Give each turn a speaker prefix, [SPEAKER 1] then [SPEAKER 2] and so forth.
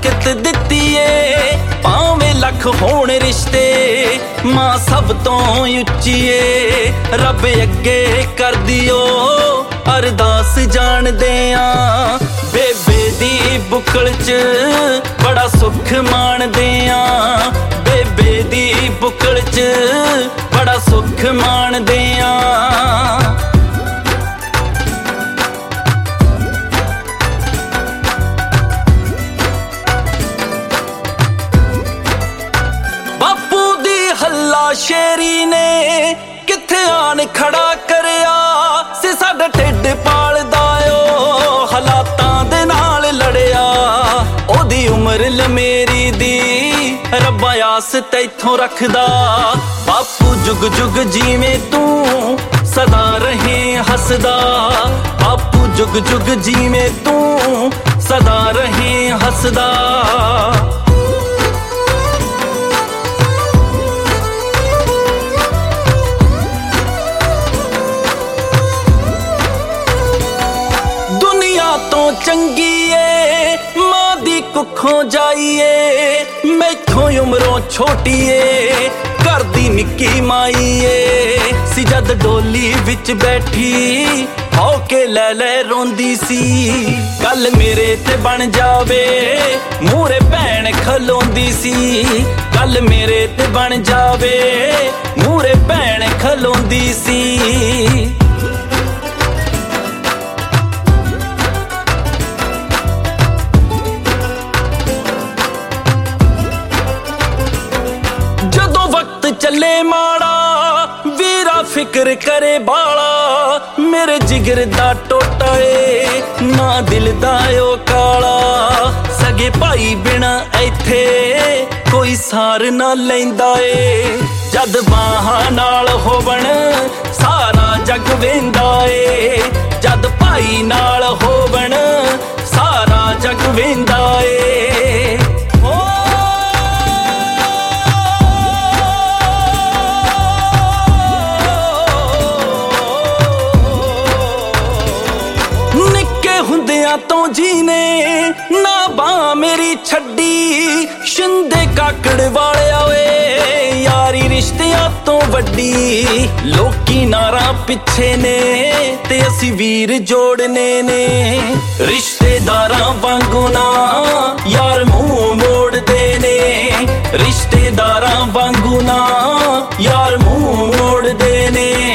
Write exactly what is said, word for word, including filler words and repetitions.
[SPEAKER 1] ਬਰਕਤ ਦਿੱਤੀ ਏ ਭਾਵੇਂ ਲੱਖ ਹੋਣ ਰਿਸ਼ਤੇ ਮਾਂ ਸਭ ਤੋਂ ਉੱਚੀ ਏ ਰੱਬ ਅੱਗੇ ਕਰ ਦਿਓ ਅਰਦਾਸ ਜਾਣਦੇ ਆਂ ਬੇਬੇ ਦੀ ਬੁੱਕਲ 'ਚ ਬੜਾ ਸੁੱਖ ਮਾਣਦੇ ਆਂ ਬੇਬੇ ਦੀ ਬੁੱਕਲ 'ਚ ਬੜਾ ਸੁੱਖ ਮਾਣਦੇ ਆਂ ਸ਼ੇਰੀ ਨੇ ਕਿੱਥੇ ਆਣ ਖੜਾ ਕਰਿਆ ਸੀ ਸਾਡਾ ਢਿੱਡ ਪਾਲਦਾ ਓ ਹਾਲਾਤਾਂ ਦੇ ਨਾਲ ਲੜਿਆ ਉਹਦੀ ਉਮਰ ਲਮੇਰੀ ਦੀ ਰੱਬਾ ਆਸ ਤੈਥੋਂ ਰੱਖਦਾ ਬਾਪੂ ਜੁਗ ਜੁਗ ਜੀਵੇਂ ਤੂੰ ਸਦਾ ਰਹੇ ਹੱਸਦਾ ਬਾਪੂ ਜੁਗ ਜੁਗ ਜੀਵੇਂ ਤੂੰ ਸਦਾ ਰਹੇ ਹੱਸਦਾ ਤੋਂ ਚੰਗੀ ਏ ਮਾਂ ਦੀ ਕੁੱਖੋਂ ਜਾਈਏ ਮੈਥੋਂ ਉਮਰੋਂ ਛੋਟੀ ਏ ਘਰ ਦੀ ਨਿੱਕੀ ਮਾਈ ਏ ਸੀ ਜਦ ਡੋਲੀ ਵਿੱਚ ਬੈਠੀ ਹੋ ਕੇ ਲੈ ਲੈ ਰੋਂਦੀ ਸੀ ਕੱਲ ਮੇਰੇ ਤੇ ਬਣ ਜਾਵੇ ਮੂਹਰੇ ਭੈਣ ਖਲੋਂਦੀ ਸੀ ਕੱਲ ਮੇਰੇ ਤੇ ਬਣ ਜਾਵੇ ਮੂਹਰੇ ਭੈਣ ਖਲੋਂਦੀ ਸੀ ਚੱਲੇ ਮਾੜਾ ਵੀਰਾ ਫਿਕਰ ਕਰੇ ਬਾਲਾ ਮੇਰੇ ਜਿਗਰ ਦਾ ਟੋਟਾ ਏ ਨਾ ਦਿਲ ਦਾ ਓ ਕਾਲਾ ਸਗੇ ਭਾਈ ਬਿਨਾ ਇੱਥੇ ਕੋਈ ਸਾਰ ਨਾ ਲੈਂਦਾ ਏ ਜਦ ਬਾਹਾਂ ਨਾਲ ਹੋਵਣ ਸਾਰਾ ਜੱਗ ਵੇਂਦਾ ਏ ਜਦ ਭਾਈ ਨਾਲ ਹੋਵਣ ਸਾਰਾ ਜੱਗ ਵੇਂਦਾ ਏ ਹੁੰਦਿਆਂ ਤੋਂ ਜੀਨੇ ਨਾ ਬਾਂ ਮੇਰੀ ਛੱਡੀ ਸ਼ਿੰਦੇ ਕਾਕੜ ਵਾਲਿਆ ਓਏ ਯਾਰੀ ਰਿਸ਼ਤਿਆਂ ਤੋਂ ਵੱਡੀ ਲੋਕੀ ਨਾਰਾਂ ਪਿੱਛੇ ਨੇ ਤੇ ਅਸੀਂ ਵੀਰ ਜੋੜਨੇ ਨੇ ਰਿਸ਼ਤੇਦਾਰਾਂ ਵਾਂਗੂ ਨਾ ਯਾਰ ਮੂੰਹ ਮੋੜਦੇ ਨੇ ਰਿਸ਼ਤੇਦਾਰਾਂ ਵਾਂਗੂ ਨਾ ਯਾਰ ਮੂੰਹ ਮੋੜਦੇ ਨੇ